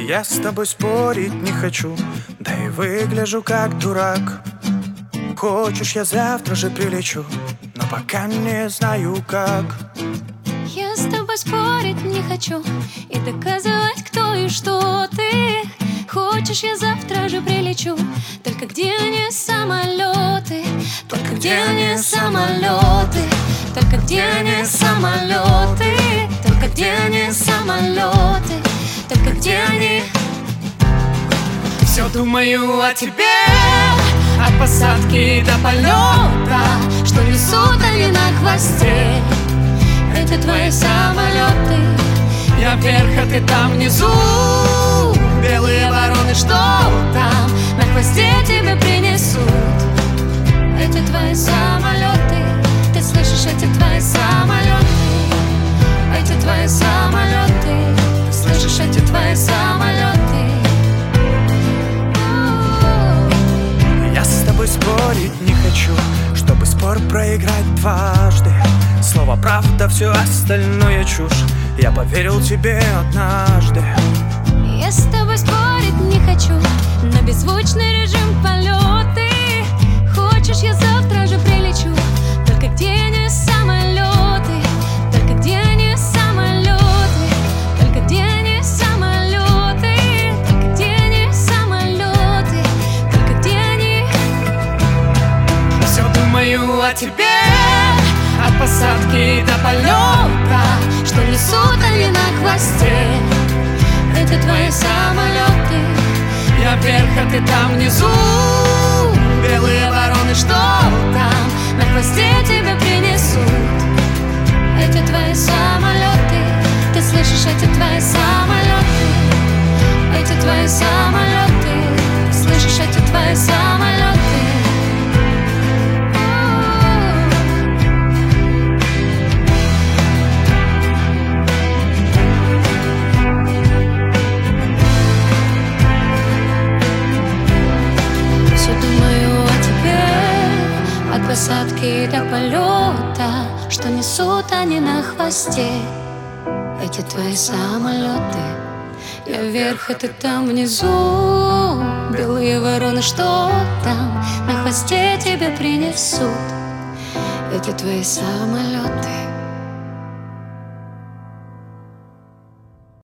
Я с тобой спорить не хочу, да и выгляжу как дурак. Хочешь, я завтра же прилечу, но пока не знаю как. Я с тобой спорить не хочу и доказывать, кто и что ты. Хочешь, я завтра же прилечу, только где они самолеты? Только где они самолеты? Только где они самолеты? Только где они самолеты? Только где они? Все думаю о тебе, от посадки до полета, что несут они на хвосте. Это твои самолеты. Я вверх, а ты там внизу. Белые вороны, что там на хвосте тебе принесут. Это твои самолеты. Ты слышишь, эти твои самолеты. Эти твои самолеты. Ты слышишь, эти твои самолеты. Я с тобой спорить не хочу, чтобы спор проиграть дважды. Слово правда, все остальное чушь. Я поверил тебе однажды. Я с тобой спорить не хочу на беззвучный режим полеты. Хочешь, я завтра же прилечу, только где они самолеты? Только где они самолеты? Только где они самолеты? Только где они самолеты? Только где они? Все думаю о тебе, от посадки до полета, что несут они на хвосте. Это твои самолеты. Я вверх, а ты там внизу. Белые вороны, что там на хвосте тебе принесут. Это твои самолеты. Ты слышишь, эти твои самолеты. Эти твои самолеты. Ты слышишь, эти твои самолеты. От посадки до полета, что несут они на хвосте. Эти твои самолеты. Я вверх, а ты там внизу. Белые вороны, что там на хвосте тебе принесут. Эти твои самолеты.